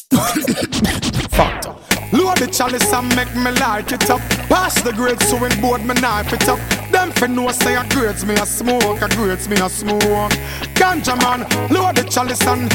Factor. Load the chalice and make me light it up. Pass the grade so in board me knife it up. Them for no say a grades me a smoke, a grades me a smoke. Ganja man, load the chalice and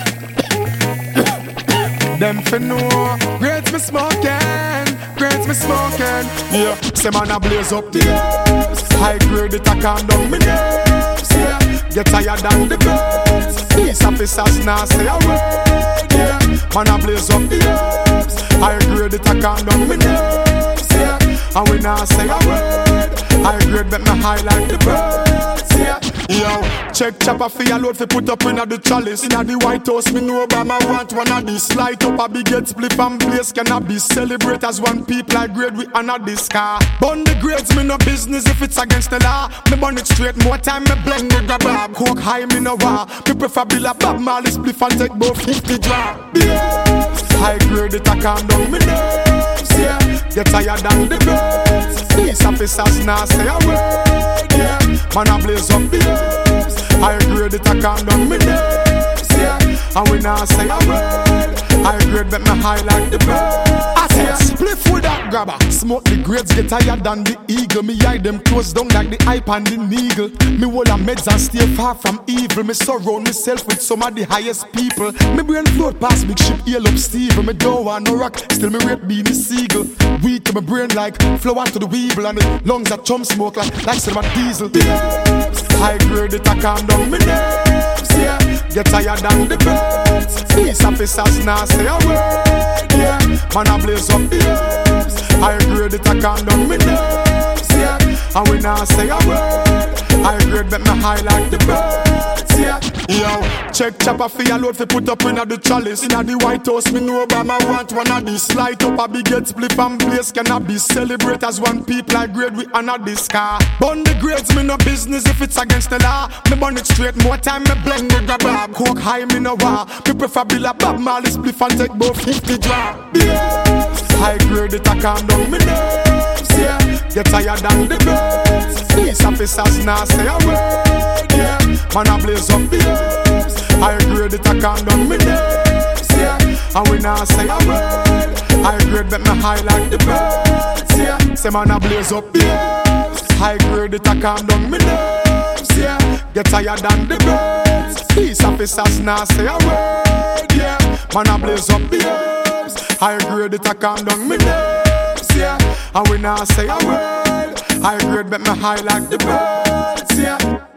them for no grades me smoking, grades me smoking. Yeah, say man a blaze up the herbs. High grade it a calm down me nerves. Yeah, get tired than the birds. Police officers now say a word. Yeah, man a blaze up the herbs. High grade it a calm down me nerves. Yeah, and we now say a word. High grade make me high like the birds. Yeah. Yo, check chopper for your load for put up in the chalice. In the White House, me know Obama want one of this. Light up a big get split and place cannabis. Celebrate as one people like grade we honor this car. Burn the grades, me no business if it's against the law. Me burn it straight, more time me blend the grab. Coke high, me no war. Me prefer Bill a Bob Marley spliff and take both 50 drop. Yeah, high grade it a calm down me nerves. Yeah, get tired than the birds. Police officers now say a word. Yeah, man a blaze up the herbs. High grade it a calm down me nerves. Yeah, and we now say a word. High grade make me high like the birds. I say spliff with that grabber. Smoke the grades get higher than the eagle. Me eye them close down like the hype and the needle. Me hold a meds and stay far from evil. Me surround myself with some of the highest people. Me brain float past big ship, hail up Steve. Me don't want no rock, still me rate being a seagull. Weed to my brain like flower to the weevil. And the lungs that chum smoke like cinema diesel. Herbs, high grade it a calm down me nerves. Yeah, get tired than the birds. Police officers now say a word. Yeah, man a blaze up the herbs. High grade it a calm down me nerves. Yeah, and we now say a word. High grade make me high like the birds. Yeah, yo, check chopper for your load for put up in the chalice. In the White House, me know Obama want one of this. Light up a big get spliff and place cannabis. Celebrate as one people like grade we honor this car. Burn the grades, me no business if it's against the law. Me burn it straight, more time me blend the grab. Coke high, me no war. Me prefer Bill a Bob Marley spliff and take both 50 drop. Yeah, high grade it a calm down me nerves. Yeah, get tired than the birds. Police officers now say a word. Yeah, man a blaze up the herbs. High grade it a calm down me nerves. Yeah, and we now say a word. High grade make me high like the birds. Yeah, say man a blaze up the herbs. High grade it a calm down me nerves. Yeah, get tired than the birds. Police officers now say a word. Yeah, man a blaze up the herbs. High grade it a calm down me nerves. Yeah, and we now say a word. High grade make me high like the birds. Yeah.